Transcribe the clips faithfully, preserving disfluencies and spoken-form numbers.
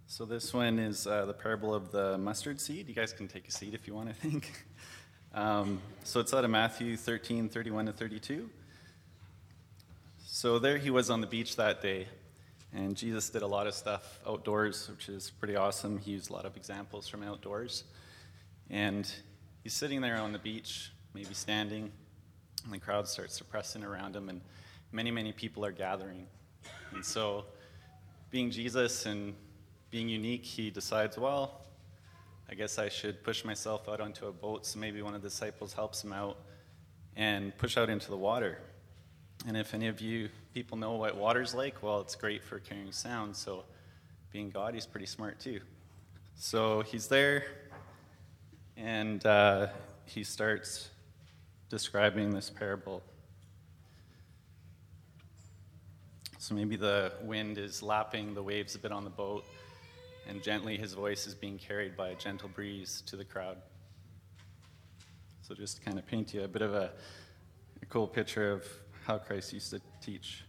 So this one is uh, the parable of the mustard seed. You guys can take a seat if you want, I think. Um, so it's out of Matthew thirteen, thirty-one to thirty-two. So there he was on the beach that day, and Jesus did a lot of stuff outdoors, which is pretty awesome. He used a lot of examples from outdoors. And he's sitting there on the beach, maybe standing, and the crowd starts pressing around him, and many, many people are gathering. And so, being Jesus and being unique, he decides, well, I guess I should push myself out onto a boat, so maybe one of the disciples helps him out and push out into the water. And if any of you people know what water's like, well, it's great for carrying sound, so being God, he's pretty smart too. So he's there, and uh, he starts describing this parable. So maybe the wind is lapping the waves a bit on the boat, and gently his voice is being carried by a gentle breeze to the crowd. So just to kind of paint you a bit of a, a cool picture of how Christ used to teach.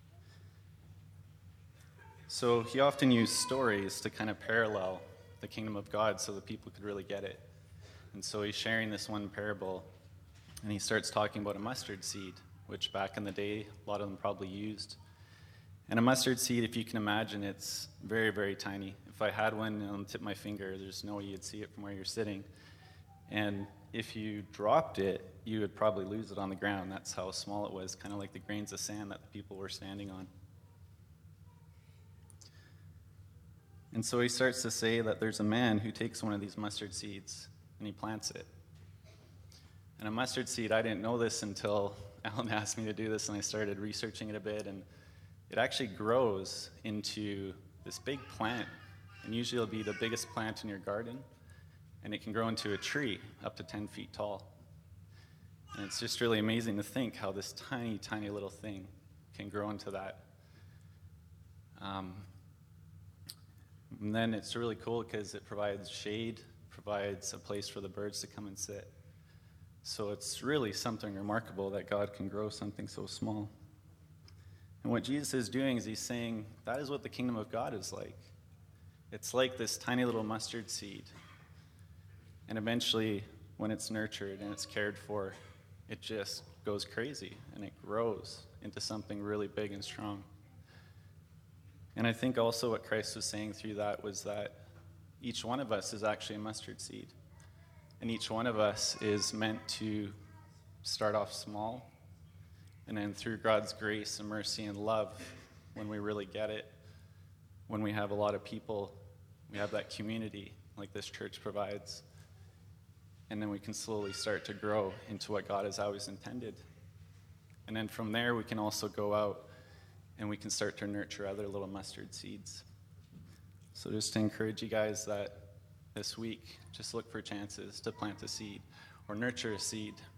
So he often used stories to kind of parallel the kingdom of God so that people could really get it. And so he's sharing this one parable, and he starts talking about a mustard seed, which back in the day, a lot of them probably used. And a mustard seed, if you can imagine, it's very, very tiny. If I had one on the tip of my finger, there's no way you'd see it from where you're sitting. And if you dropped it, you would probably lose it on the ground. That's how small it was, kind of like the grains of sand that the people were standing on. And so he starts to say that there's a man who takes one of these mustard seeds and he plants it. And a mustard seed, I didn't know this until Alan asked me to do this, and I started researching it a bit, and it actually grows into this big plant, and usually it'll be the biggest plant in your garden, and it can grow into a tree up to ten feet tall. And it's just really amazing to think how this tiny, tiny little thing can grow into that. Um, and then it's really cool because it provides shade, provides a place for the birds to come and sit. So it's really something remarkable that God can grow something so small. And what Jesus is doing is he's saying that is what the kingdom of God is like. It's like this tiny little mustard seed. And eventually, when it's nurtured and it's cared for, it just goes crazy and it grows into something really big and strong. And I think also what Christ was saying through that was that each one of us is actually a mustard seed. And each one of us is meant to start off small, and then through God's grace and mercy and love, when we really get it, when we have a lot of people, we have that community like this church provides, and then we can slowly start to grow into what God has always intended. And then from there, we can also go out and we can start to nurture other little mustard seeds. So just to encourage you guys that this week, just look for chances to plant a seed or nurture a seed